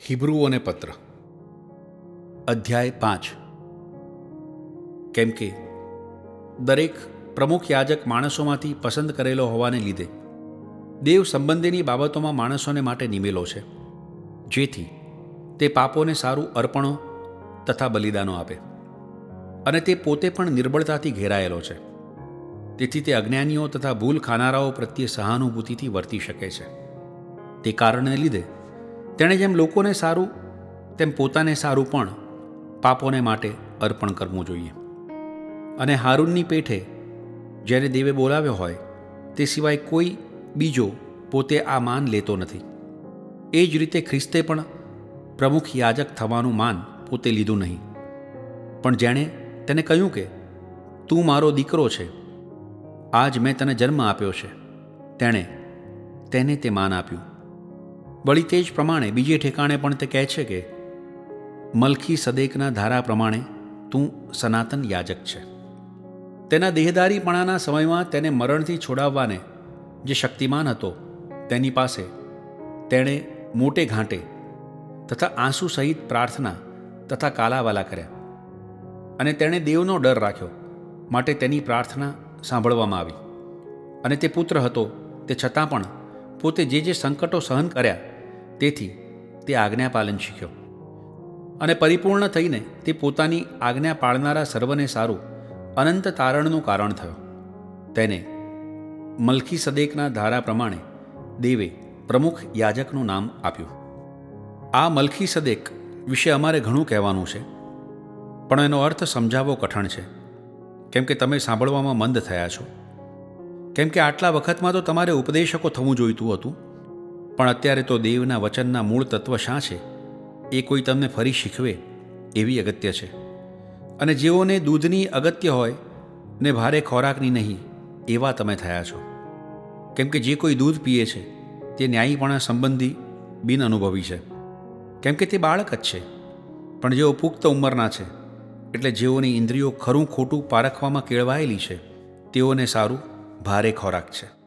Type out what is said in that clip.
હિબ્રુઓને પત્ર અધ્યાય 5. કેમ કે દરેક પ્રમુખ યાજક માણસોમાંથી પસંદ કરેલો હોવાને લીધે દેવ સંબંધીની બાબતોમાં માણસોને માટે નિમેલો છે, જેથી તે પાપોને સારું અર્પણો તથા બલિદાનો આપે. અને તે પોતે પણ નિર્બળતાથી ઘેરાયેલો છે, તેથી તે અજ્ઞાનીઓ તથા ભૂલ ખાનારાઓ પ્રત્યે સહાનુભૂતિથી વર્તી શકે છે. તે કારણને લીધે તેણે જેમ લોકોને સારું તેમ પોતાને સારું પણ પાપોને માટે અર્પણ કરવું જોઈએ. અને હારૂનની પેઠે જેને દેવે બોલાવ્યો હોય તે સિવાય કોઈ બીજો પોતે આ માન લેતો નથી. એ જ રીતે ખ્રિસ્તે પણ પ્રમુખ યાજક થવાનું માન પોતે લીધું નહીં, પણ જેણે તેને કહ્યું કે તું મારો દીકરો છે, આજ મેં તને જન્મ આપ્યો છે, તેને તે માન આપ્યું. વળી તે જ પ્રમાણે બીજે ઠેકાણે પણ તે કહે છે કે મલખી સદેકના ધારા પ્રમાણે તું સનાતન યાજક છે. તેના દેહદારીપણાના સમયમાં તેને મરણથી છોડાવવાને જે શક્તિમાન હતો તેની પાસે તેણે મોટે ઘાંટે તથા આંસુ સહિત પ્રાર્થના તથા કાલાવાલા કર્યા. અને તેણે દેવનો ડર રાખ્યો માટે તેની પ્રાર્થના સાંભળવામાં આવી. અને તે પુત્ર હતો તે છતાં પણ પોતે જે સંકટો સહન કર્યા તેથી તે આજ્ઞાપાલન શીખ્યો. અને પરિપૂર્ણ થઈને તે પોતાની આજ્ઞા પાળનારા સર્વને સારું અનંત તારણનું કારણ થયો. તેને મલખી સદેકના ધારા પ્રમાણે દેવે પ્રમુખ યાજકનું નામ આપ્યું. આ મલખી સદેક વિશે અમારે ઘણું કહેવાનું છે, પણ એનો અર્થ સમજાવવો કઠણ છે, કેમ કે તમે સાંભળવામાં મંદ થયા છો. કેમ કે આટલા વખતમાં તો તમારે ઉપદેશકો થવું જોઈતું હતું, પણ અત્યારે તો દેવના વચનના મૂળ તત્વ શા છે એ કોઈ તમને ફરી શીખવે એવી અગત્ય છે. અને જેઓને દૂધની અગત્ય હોય ને ભારે ખોરાકની નહીં, એવા તમે થયા છો. કેમ કે જે કોઈ દૂધ પીએ છે તે ન્યાયીપણા સંબંધી બિન અનુભવી છે, કેમ કે તે બાળક જ છે. પણ જેઓ પુખ્ત ઉંમરના છે, એટલે જેઓની ઇન્દ્રિયો ખરું ખોટું પારખવામાં કેળવાયેલી છે, તેઓને સારું ભારે ખોરાક છે.